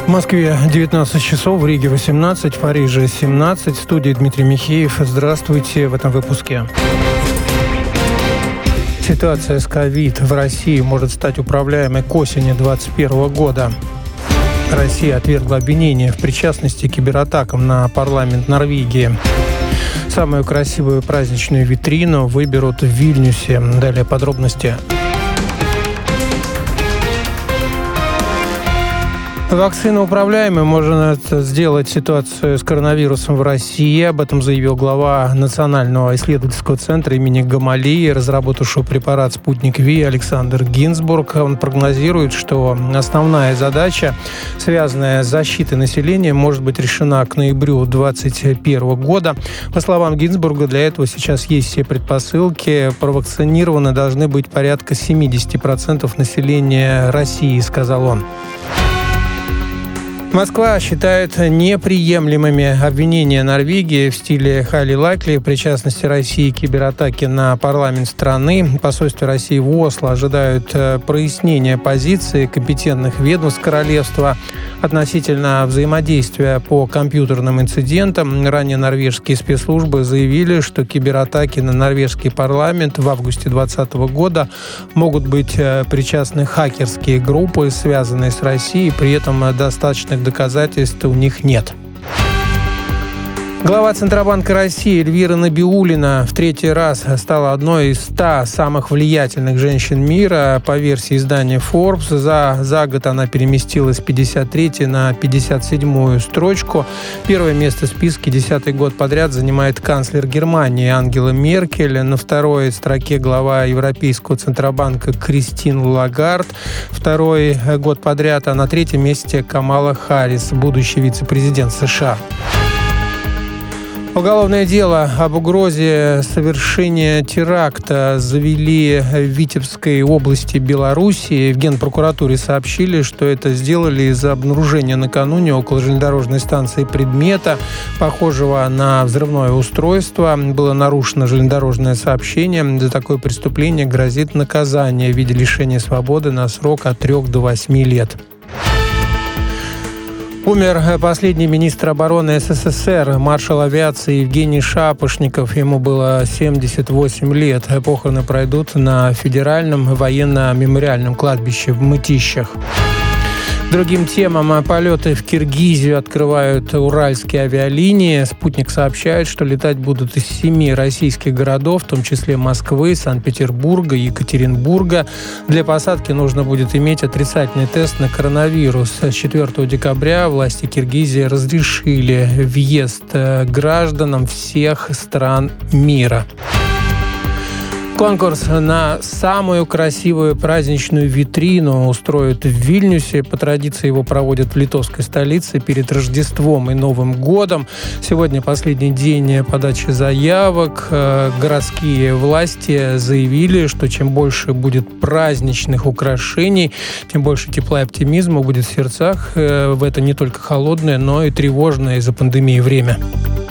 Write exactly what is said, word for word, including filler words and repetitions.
В Москве девятнадцать часов, в Риге восемнадцать, в Париже семнадцать. В студии Дмитрий Михеев. Здравствуйте в этом выпуске. Ситуация с ковид в России может стать управляемой к осени две тысячи двадцать первого года. Россия отвергла обвинения в причастности к кибератакам на парламент Норвегии. Самую красивую праздничную витрину выберут в Вильнюсе. Далее подробности. Вакцина управляемой может сделать ситуацию с коронавирусом в России. Об этом заявил глава Национального исследовательского центра имени Гамалеи, разработавшего препарат «Спутник Ви» Александр Гинзбург. Он прогнозирует, что основная задача, связанная с защитой населения, может быть решена к ноябрю две тысячи двадцать первого года. По словам Гинзбурга, для этого сейчас есть все предпосылки. Провакцинированы должны быть порядка семьдесят процентов населения России, сказал он. Москва считает неприемлемыми обвинения Норвегии в стиле Хайли Лайкли в причастности России к кибератаке на парламент страны. В посольстве России в Осло ожидают прояснения позиции компетентных ведомств королевства относительно взаимодействия по компьютерным инцидентам. Ранее норвежские спецслужбы заявили, что кибератаки на норвежский парламент в августе двадцатого года могут быть причастны хакерские группы, связанные с Россией, при этом достаточных доказательств у них нет. Глава Центробанка России Эльвира Набиуллина в третий раз стала одной из ста самых влиятельных женщин мира по версии издания Forbes. За, за год она переместилась с пятьдесят третьей на пятьдесят седьмую строчку. Первое место в списке десятый год подряд занимает канцлер Германии Ангела Меркель. На второй строке глава Европейского Центробанка Кристин Лагард. Второй год подряд, а на третьем месте Камала Харрис, будущий вице-президент США. Уголовное дело об угрозе совершения теракта завели в Витебской области Белоруссии. В Генпрокуратуре сообщили, что это сделали из-за обнаружения накануне около железнодорожной станции предмета, похожего на взрывное устройство. Было нарушено железнодорожное сообщение. За такое преступление грозит наказание в виде лишения свободы на срок от трёх до восьми лет. Умер последний министр обороны СССР, маршал авиации Евгений Шапошников. Ему было семьдесят восемь лет. Похороны пройдут на Федеральном военно-мемориальном кладбище в Мытищах. Другим темам: полеты в Киргизию открывают уральские авиалинии. «Спутник» сообщает, что летать будут из семи российских городов, в том числе Москвы, Санкт-Петербурга, Екатеринбурга. Для посадки нужно будет иметь отрицательный тест на коронавирус. С четвёртого декабря власти Киргизии разрешили въезд гражданам всех стран мира. Конкурс на самую красивую праздничную витрину устроят в Вильнюсе. По традиции его проводят в литовской столице перед Рождеством и Новым годом. Сегодня последний день подачи заявок. Городские власти заявили, что чем больше будет праздничных украшений, тем больше тепла и оптимизма будет в сердцах в это не только холодное, но и тревожное из-за пандемии время.